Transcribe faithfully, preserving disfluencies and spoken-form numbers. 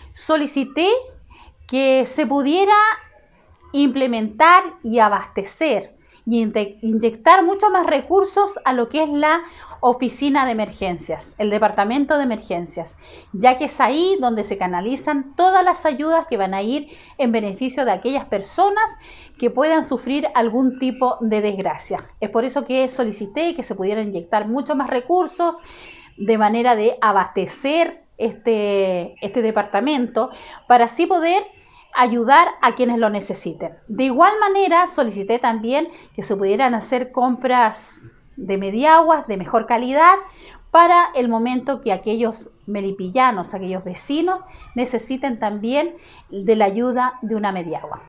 solicité que se pudiera implementar y abastecer y inyectar mucho más recursos a lo que es la oficina de emergencias, el departamento de emergencias, ya que es ahí donde se canalizan todas las ayudas que van a ir en beneficio de aquellas personas que puedan sufrir algún tipo de desgracia. Es por eso que solicité que se pudieran inyectar mucho más recursos de manera de abastecer este, este departamento para así poder ayudar a quienes lo necesiten. De igual manera, solicité también que se pudieran hacer compras de mediaguas de mejor calidad para el momento que aquellos melipillanos, aquellos vecinos, necesiten también de la ayuda de una mediagua.